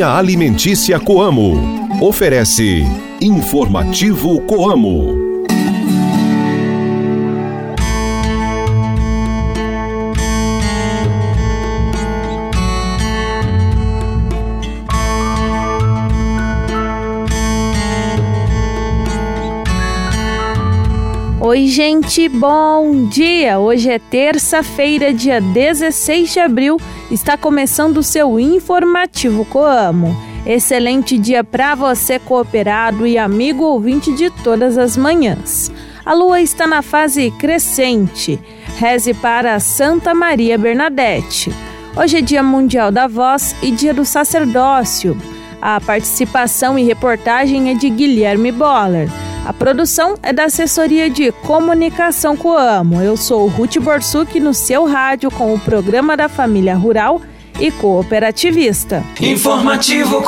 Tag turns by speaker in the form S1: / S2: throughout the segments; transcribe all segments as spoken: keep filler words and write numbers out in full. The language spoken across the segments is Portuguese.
S1: Linha Alimentícia Coamo. Oferece Informativo Coamo.
S2: Oi, gente, bom dia! Hoje é terça-feira, dia dezesseis de abril, está começando o seu Informativo Coamo. Excelente dia para você, cooperado e amigo ouvinte de todas as manhãs. A lua está na fase crescente. Reze para Santa Maria Bernadette. Hoje é Dia Mundial da Voz e Dia do Sacerdócio. A participação e reportagem é de Guilherme Boller. A produção é da Assessoria de Comunicação Coamo. Eu sou Ruth Borsuk no seu rádio com o programa da Família Rural e Cooperativista.
S3: Informativo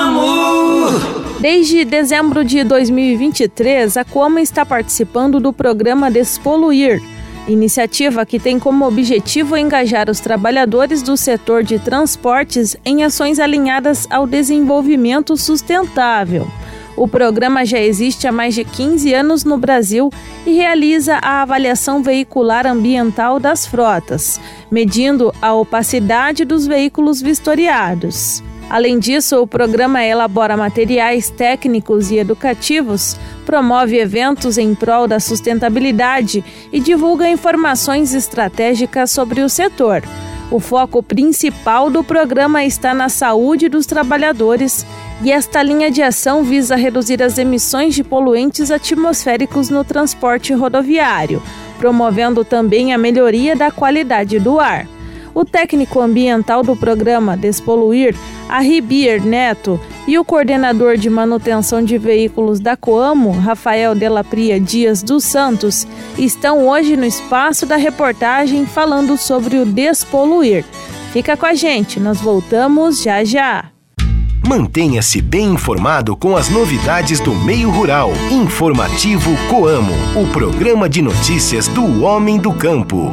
S3: Coamo!
S2: Desde dezembro de dois mil e vinte e três, a Coamo está participando do programa Despoluir, iniciativa que tem como objetivo engajar os trabalhadores do setor de transportes em ações alinhadas ao desenvolvimento sustentável. O programa já existe há mais de quinze anos no Brasil e realiza a avaliação veicular ambiental das frotas, medindo a opacidade dos veículos vistoriados. Além disso, o programa elabora materiais técnicos e educativos, promove eventos em prol da sustentabilidade e divulga informações estratégicas sobre o setor. O foco principal do programa está na saúde dos trabalhadores e esta linha de ação visa reduzir as emissões de poluentes atmosféricos no transporte rodoviário, promovendo também a melhoria da qualidade do ar. O técnico ambiental do programa Despoluir, Arribier Neto, e o coordenador de manutenção de veículos da Coamo, Rafael Della Pria Dias dos Santos, estão hoje no espaço da reportagem falando sobre o Despoluir. Fica com a gente, nós voltamos já já.
S4: Mantenha-se bem informado com as novidades do meio rural. Informativo Coamo, o programa de notícias do homem do campo.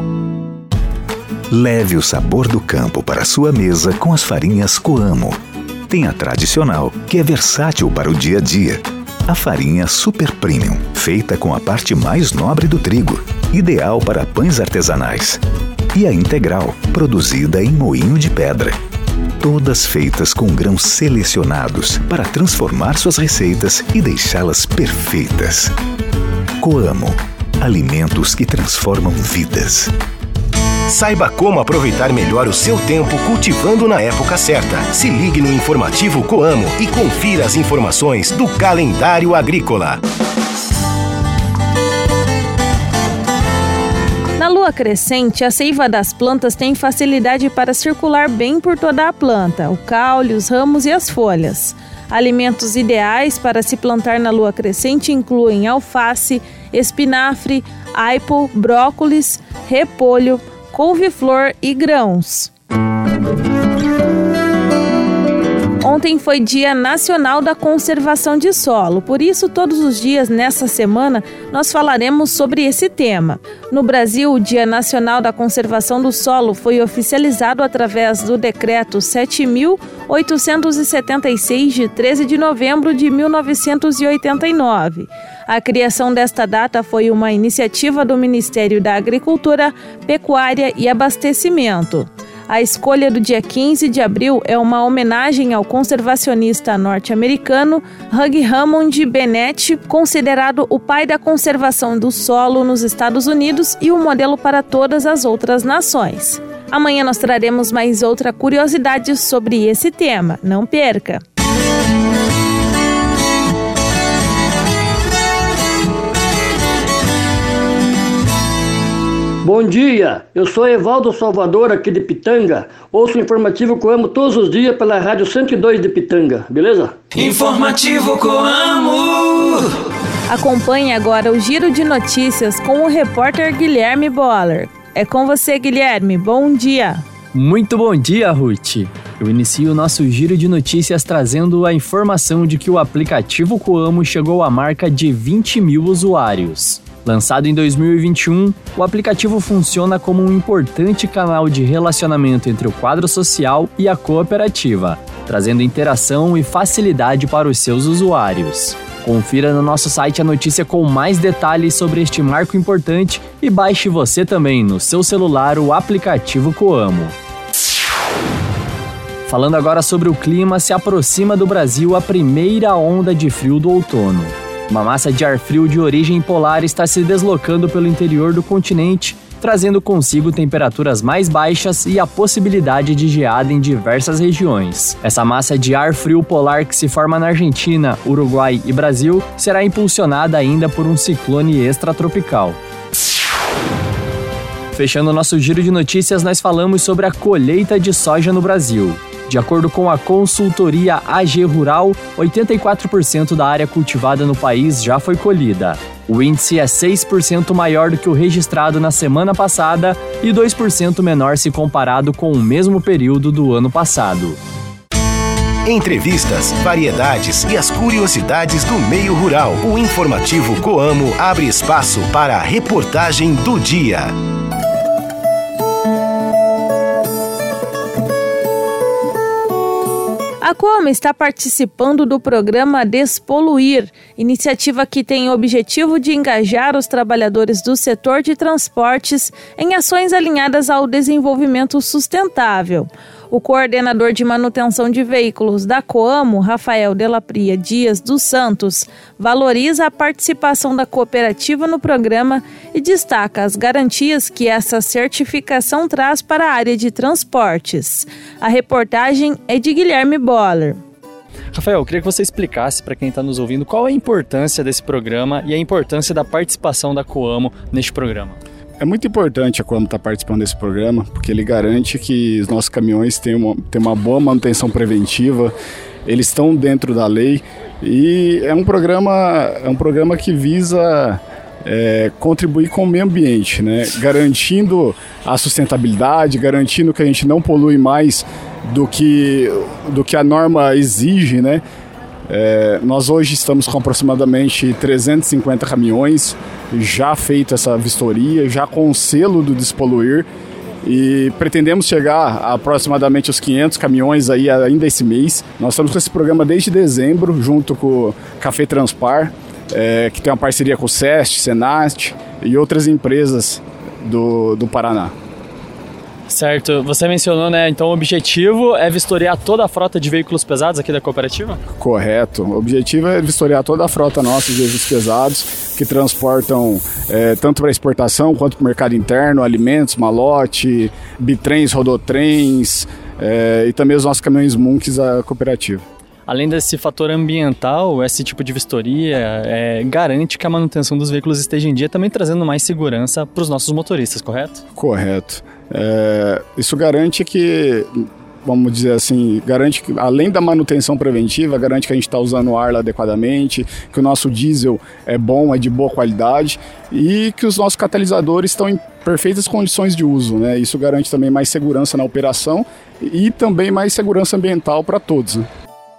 S5: Leve o sabor do campo para a sua mesa com as farinhas Coamo. Tem a tradicional, que é versátil para o dia a dia. A farinha Super Premium, feita com a parte mais nobre do trigo, ideal para pães artesanais. E a integral, produzida em moinho de pedra. Todas feitas com grãos selecionados para transformar suas receitas e deixá-las perfeitas. Coamo, alimentos que transformam vidas.
S4: Saiba como aproveitar melhor o seu tempo cultivando na época certa. Se ligue no Informativo Coamo e confira as informações do calendário agrícola.
S2: Na lua crescente, a seiva das plantas tem facilidade para circular bem por toda a planta, o caule, os ramos e as folhas. Alimentos ideais para se plantar na lua crescente incluem alface, espinafre, aipo, brócolis, repolho, couve-flor e grãos. Ontem foi Dia Nacional da Conservação de Solo, por isso todos os dias nessa semana nós falaremos sobre esse tema. No Brasil, o Dia Nacional da Conservação do Solo foi oficializado através do Decreto sete mil oitocentos e setenta e seis, de treze de novembro de mil novecentos e oitenta e nove. A criação desta data foi uma iniciativa do Ministério da Agricultura, Pecuária e Abastecimento. A escolha do dia quinze de abril é uma homenagem ao conservacionista norte-americano Hugh Hammond Bennett, considerado o pai da conservação do solo nos Estados Unidos e o modelo para todas as outras nações. Amanhã nós traremos mais outra curiosidade sobre esse tema. Não perca!
S6: Bom dia, eu sou Evaldo Salvador aqui de Pitanga. Ouço o Informativo Coamo todos os dias pela Rádio cento e dois de Pitanga, beleza?
S3: Informativo Coamo!
S2: Acompanhe agora o Giro de Notícias com o repórter Guilherme Boller. É com você, Guilherme. Bom dia!
S7: Muito bom dia, Ruth! Eu inicio o nosso Giro de Notícias trazendo a informação de que o aplicativo Coamo chegou à marca de vinte mil usuários. Lançado em dois mil e vinte e um, o aplicativo funciona como um importante canal de relacionamento entre o quadro social e a cooperativa. trazendo interação e facilidade para os seus usuários. Confira no nosso site a notícia com mais detalhes sobre este marco importante e baixe você também no seu celular o aplicativo Coamo. Falando agora sobre o clima, se aproxima do Brasil a primeira onda de frio do outono. Uma massa de ar frio de origem polar está se deslocando pelo interior do continente, trazendo consigo temperaturas mais baixas e a possibilidade de geada em diversas regiões. Essa massa de ar frio polar que se forma na Argentina, Uruguai e Brasil será impulsionada ainda por um ciclone extratropical. Fechando nosso giro de notícias, nós falamos sobre a colheita de soja no Brasil. De acordo com a consultoria A G Rural, oitenta e quatro por cento da área cultivada no país já foi colhida. O índice é seis por cento maior do que o registrado na semana passada e dois por cento menor se comparado com o mesmo período do ano passado.
S4: Entrevistas, variedades e as curiosidades do meio rural. O informativo Coamo abre espaço para a reportagem do dia.
S2: A Coamo está participando do programa Despoluir, iniciativa que tem o objetivo de engajar os trabalhadores do setor de transportes em ações alinhadas ao desenvolvimento sustentável. O coordenador de manutenção de veículos da Coamo, Rafael Delapria Dias dos Santos, valoriza a participação da cooperativa no programa e destaca as garantias que essa certificação traz para a área de transportes. A reportagem é de Guilherme Boller.
S7: Rafael, eu queria que você explicasse para quem está nos ouvindo qual é a importância desse programa e a importância da participação da Coamo neste programa.
S8: É muito importante a Coamo estar participando desse programa, porque ele garante que os nossos caminhões tenham uma, tenham uma boa manutenção preventiva, eles estão dentro da lei e é um programa, é um programa que visa é, contribuir com o meio ambiente, né? Garantindo a sustentabilidade, garantindo que a gente não polui mais do que, do que a norma exige, né? É, nós hoje estamos com aproximadamente trezentos e cinquenta caminhões já feita essa vistoria, já com o selo do Despoluir e pretendemos chegar a aproximadamente os quinhentos caminhões aí ainda esse mês. Nós estamos com esse programa desde dezembro, junto com o Café Transpar, é, que tem uma parceria com o SEST, Senast e outras empresas do, do Paraná.
S7: Certo, você mencionou, né, então o objetivo é vistoriar toda a frota de veículos pesados aqui da cooperativa?
S8: Correto, o objetivo é vistoriar toda a frota nossa de veículos pesados que transportam é, tanto para exportação quanto para o mercado interno, alimentos, malote, bitrens, rodotrens é, e também os nossos caminhões Munks da cooperativa.
S7: Além desse fator ambiental, esse tipo de vistoria é, garante que a manutenção dos veículos esteja em dia, também trazendo mais segurança para os nossos motoristas, correto?
S8: Correto. É, isso garante que, vamos dizer assim, garante que, além da manutenção preventiva, garante que a gente está usando o ar lá adequadamente, que o nosso diesel é bom, é de boa qualidade e que os nossos catalisadores estão em perfeitas condições de uso, né? Isso garante também mais segurança na operação e também mais segurança ambiental para todos, né?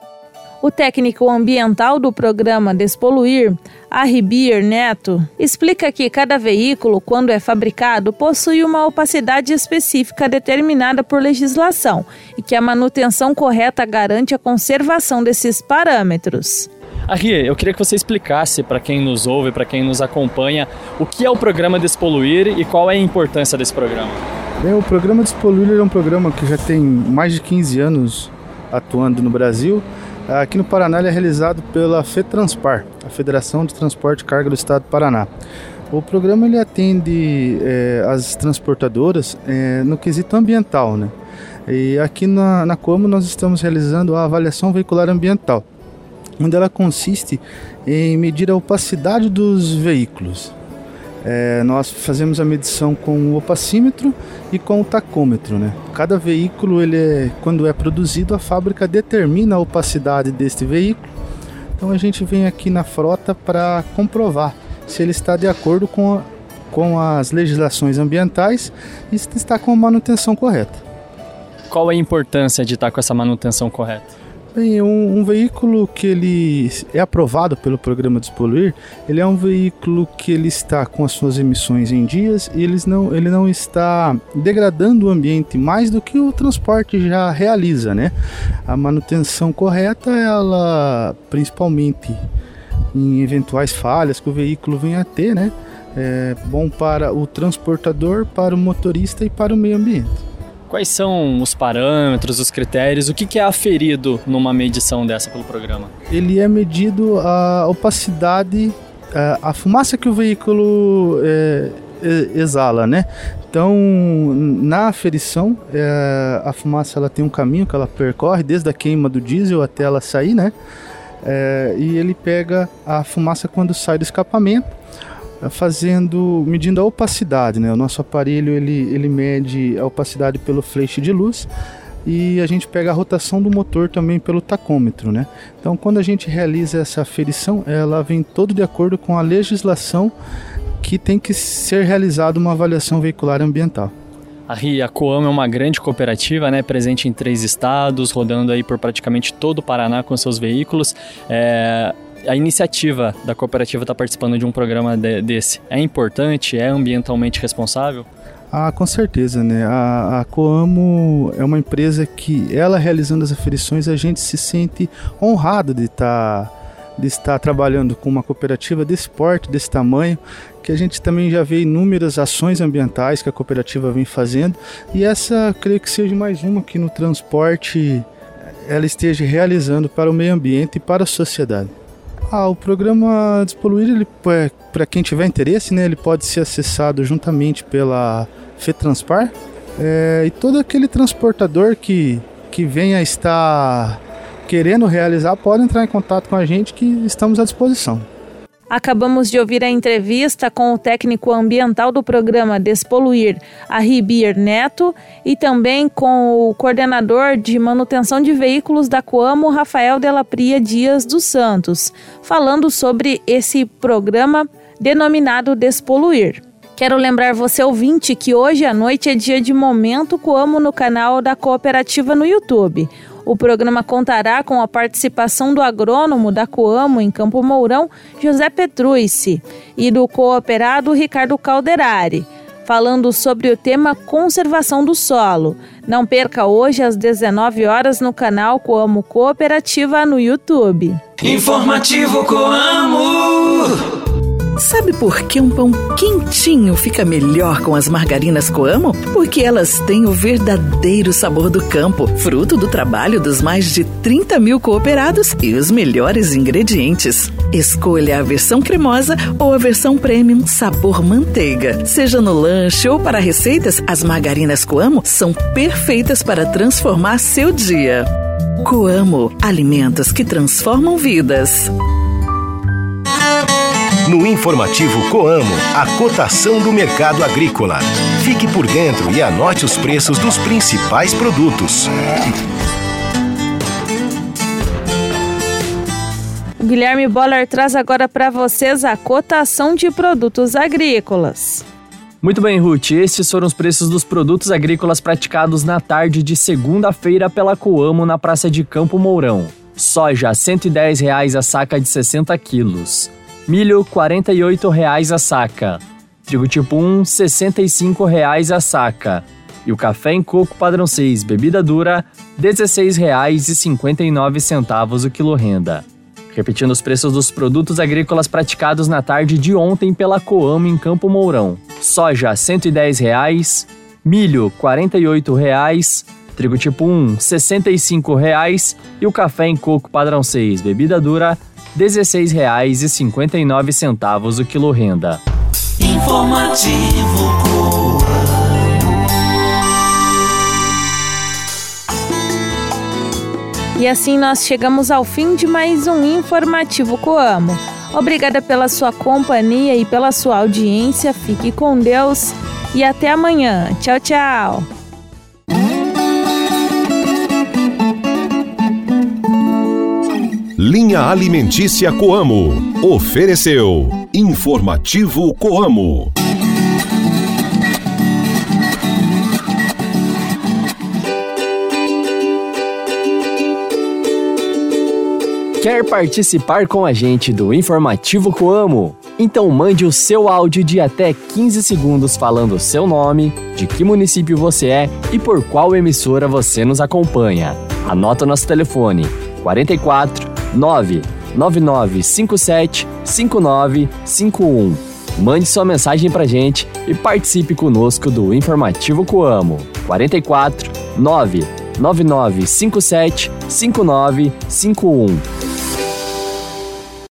S2: O técnico ambiental do programa Despoluir, Arribir Neto, explica que cada veículo, quando é fabricado, possui uma opacidade específica determinada por legislação e que a manutenção correta garante a conservação desses parâmetros.
S7: Arri, eu queria que você explicasse para quem nos ouve, para quem nos acompanha, o que é o programa Despoluir e qual é a importância desse programa.
S9: Bem, o programa Despoluir é um programa que já tem mais de quinze anos atuando no Brasil. Aqui no Paraná ele é realizado pela FETranspar, a Federação de Transporte e Carga do Estado do Paraná. O programa ele atende é, as transportadoras é, no quesito ambiental, né? E aqui na, na Coamo nós estamos realizando a avaliação veicular ambiental, onde ela consiste em medir a opacidade dos veículos. É, nós fazemos a medição com o opacímetro e com o tacômetro, né? Cada veículo, ele é, quando é produzido, a fábrica determina a opacidade deste veículo. Então a gente vem aqui na frota para comprovar se ele está de acordo com, a, com as legislações ambientais e se está com a manutenção correta.
S7: Qual é a importância de estar com essa manutenção correta?
S9: Bem, um, um veículo que ele é aprovado pelo programa Despoluir, ele é um veículo que ele está com as suas emissões em dias e eles não, ele não está degradando o ambiente mais do que o transporte já realiza, né? A manutenção correta, ela principalmente em eventuais falhas que o veículo venha a ter, né? É bom para o transportador, para o motorista e para o meio ambiente.
S7: Quais são os parâmetros, os critérios, o que, que é aferido numa medição dessa pelo programa?
S9: Ele é medido a opacidade, a, a fumaça que o veículo é, exala, né? Então, na aferição, é, a fumaça ela tem um caminho que ela percorre desde a queima do diesel até ela sair, né? É, e ele pega a fumaça quando sai do escapamento, fazendo, medindo a opacidade, né? O nosso aparelho ele, ele mede a opacidade pelo feixe de luz e a gente pega a rotação do motor também pelo tacômetro, né? Então, quando a gente realiza essa aferição, ela vem todo de acordo com a legislação que tem que ser realizada uma avaliação veicular ambiental.
S7: A R I, a Coamo é uma grande cooperativa, né, presente em três estados, rodando aí por praticamente todo o Paraná com seus veículos. É... A iniciativa da cooperativa está participando de um programa de, desse. É importante? É ambientalmente responsável?
S9: Ah, com certeza, né? A, a Coamo é uma empresa que, ela realizando as aferições, a gente se sente honrado de estar, de estar trabalhando com uma cooperativa desse porte, desse tamanho, que a gente também já vê inúmeras ações ambientais que a cooperativa vem fazendo. E essa, creio que seja mais uma que no transporte ela esteja realizando para o meio ambiente e para a sociedade. Ah, o programa Despoluir, ele, para quem tiver interesse, né, ele pode ser acessado juntamente pela FETranspar, é, e todo aquele transportador que, que venha estar querendo realizar pode entrar em contato com a gente, que estamos à disposição.
S2: Acabamos de ouvir a entrevista com o técnico ambiental do programa Despoluir, Arribier Neto, e também com o coordenador de manutenção de veículos da Coamo, Rafael Della Pria Dias dos Santos, falando sobre esse programa denominado Despoluir. Quero lembrar você, ouvinte, que hoje à noite é dia de Momento Coamo no canal da cooperativa no YouTube. O programa contará com a participação do agrônomo da Coamo em Campo Mourão, José Petrucci, e do cooperado Ricardo Calderari, falando sobre o tema conservação do solo. Não perca hoje às dezenove horas no canal Coamo Cooperativa no YouTube.
S3: Informativo Coamo.
S10: Sabe por que um pão quentinho fica melhor com as margarinas Coamo? Porque elas têm o verdadeiro sabor do campo, fruto do trabalho dos mais de trinta mil cooperados e os melhores ingredientes. Escolha a versão cremosa ou a versão premium sabor manteiga. Seja no lanche ou para receitas, as margarinas Coamo são perfeitas para transformar seu dia. Coamo, alimentos que transformam vidas.
S4: No informativo Coamo, a cotação do mercado agrícola. Fique por dentro e anote os preços dos principais produtos.
S2: O Guilherme Boller traz agora para vocês a cotação de produtos agrícolas.
S7: Muito bem, Ruth, estes foram os preços dos produtos agrícolas praticados na tarde de segunda-feira pela Coamo na Praça de Campo Mourão. Soja, cento e dez reais a saca de sessenta quilos. Milho, quarenta e oito reais a saca. Trigo tipo um, sessenta e cinco reais a saca. E o café em coco padrão seis, bebida dura, dezesseis reais e cinquenta e nove centavos o quilo renda. Repetindo os preços dos produtos agrícolas praticados na tarde de ontem pela Coamo em Campo Mourão. Soja, cento e dez reais. Milho, quarenta e oito reais. Trigo tipo um, sessenta e cinco reais. E o café em coco padrão seis, bebida dura, dezesseis reais e cinquenta e nove centavos o quilo renda.
S3: Informativo Coamo.
S2: E assim nós chegamos ao fim de mais um Informativo Coamo. Obrigada pela sua companhia e pela sua audiência. Fique com Deus e até amanhã. Tchau, tchau.
S1: Linha Alimentícia Coamo. Ofereceu Informativo Coamo.
S7: Quer participar com a gente do Informativo Coamo? Então mande o seu áudio de até quinze segundos falando o seu nome, de que município você é e por qual emissora você nos acompanha. Anota o nosso telefone quarenta e quatro, nove nove nove cinco sete, cinco nove cinco um. Mande sua mensagem pra gente e participe conosco do Informativo Coamo. quarenta e quatro, nove nove nove cinco sete, cinco nove cinco um.